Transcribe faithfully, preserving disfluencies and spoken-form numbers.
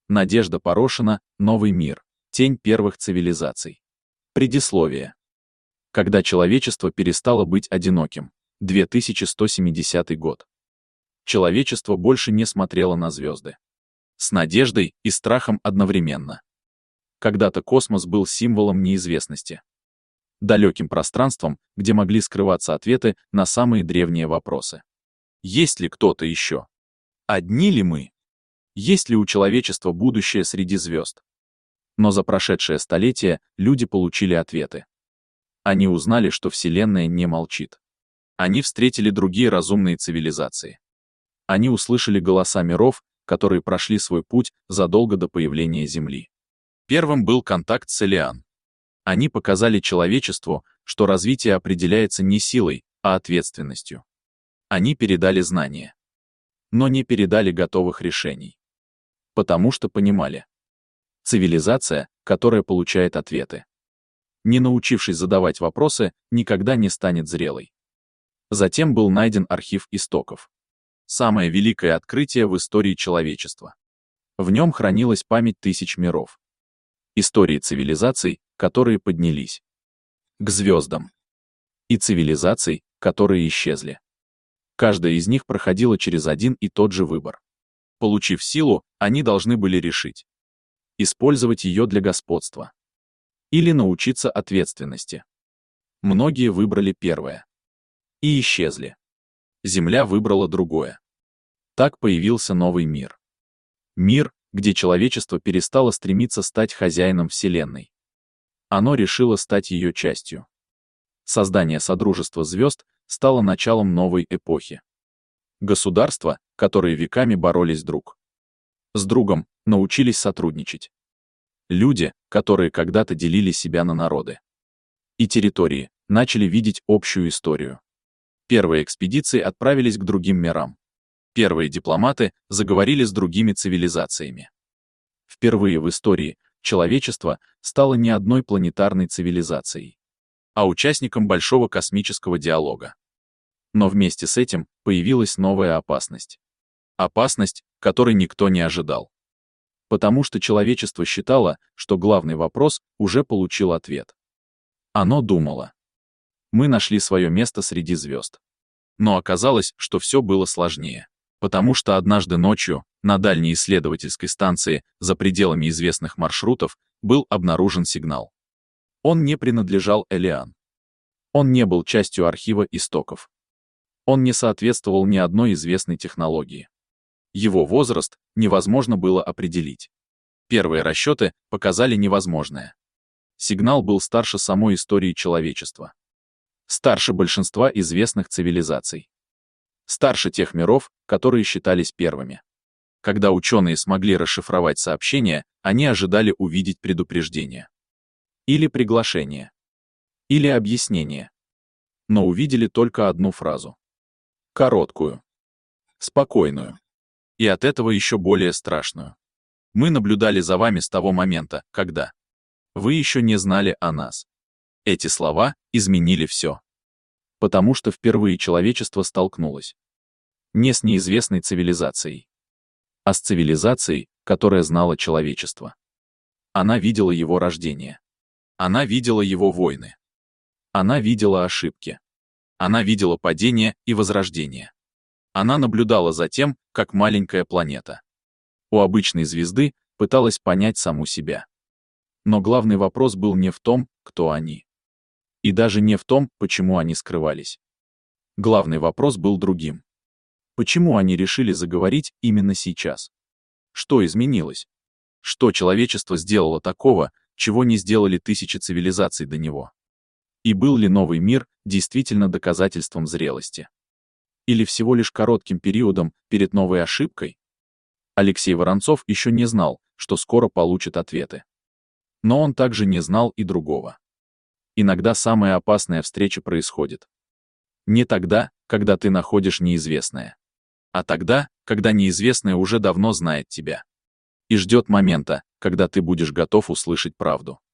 Надежда Порошина, «Новый мир. Тень первых цивилизаций». Предисловие. Когда человечество перестало быть одиноким. две тысячи сто семидесятый год. Человечество больше не смотрело на звезды. С надеждой и страхом одновременно. Когда-то космос был символом неизвестности. Далеким пространством, где могли скрываться ответы на самые древние вопросы. Есть ли кто-то еще? Одни ли мы? Есть ли у человечества будущее среди звезд? Но за прошедшее столетие люди получили ответы. Они узнали, что Вселенная не молчит. Они встретили другие разумные цивилизации. Они услышали голоса миров, которые прошли свой путь задолго до появления Земли. Первым был контакт с Элиан. Они показали человечеству, что развитие определяется не силой, а ответственностью. Они передали знания. Но не передали готовых решений. Потому что понимали. Цивилизация, которая получает ответы, не научившись задавать вопросы, никогда не станет зрелой. Затем был найден архив истоков. Самое великое открытие в истории человечества. В нем хранилась память тысяч миров. Истории цивилизаций, которые поднялись к звездам. И цивилизаций, которые исчезли. Каждая из них проходила через один и тот же выбор. Получив силу, они должны были решить. Использовать ее для господства. Или научиться ответственности. Многие выбрали первое. И исчезли. Земля выбрала другое. Так появился новый мир. Мир, где человечество перестало стремиться стать хозяином Вселенной. Оно решило стать ее частью. Создание Содружества звезд стало началом новой эпохи. Государства, которые веками боролись друг с другом, научились сотрудничать. Люди, которые когда-то делили себя на народы и территории, начали видеть общую историю. Первые экспедиции отправились к другим мирам. Первые дипломаты заговорили с другими цивилизациями. Впервые в истории человечество стало не одной планетарной цивилизацией, а участником большого космического диалога. Но вместе с этим появилась новая опасность. Опасность, которой никто не ожидал. Потому что человечество считало, что главный вопрос уже получил ответ. Оно думало. Мы нашли свое место среди звезд. Но оказалось, что все было сложнее. Потому что однажды ночью, на дальней исследовательской станции, за пределами известных маршрутов, был обнаружен сигнал. Он не принадлежал Элиан. Он не был частью архива истоков. Он не соответствовал ни одной известной технологии. Его возраст невозможно было определить. Первые расчеты показали невозможное. Сигнал был старше самой истории человечества. Старше большинства известных цивилизаций. Старше тех миров, которые считались первыми. Когда ученые смогли расшифровать сообщение, они ожидали увидеть предупреждение. Или приглашение. Или объяснение. Но увидели только одну фразу. Короткую. Спокойную. И от этого еще более страшную. Мы наблюдали за вами с того момента, когда вы еще не знали о нас. Эти слова изменили все. Потому что впервые человечество столкнулось не с неизвестной цивилизацией, а с цивилизацией, которая знала человечество. Она видела его рождение. Она видела его войны. Она видела ошибки. Она видела падение и возрождение. Она наблюдала за тем, как маленькая планета у обычной звезды пыталась понять саму себя. Но главный вопрос был не в том, кто они. И даже не в том, почему они скрывались. Главный вопрос был другим. Почему они решили заговорить именно сейчас? Что изменилось? Что человечество сделало такого, чего не сделали тысячи цивилизаций до него? И был ли новый мир действительно доказательством зрелости? Или всего лишь коротким периодом перед новой ошибкой? Алексей Воронцов еще не знал, что скоро получит ответы. Но он также не знал и другого. Иногда самая опасная встреча происходит не тогда, когда ты находишь неизвестное, а тогда, когда неизвестное уже давно знает тебя и ждет момента, когда ты будешь готов услышать правду.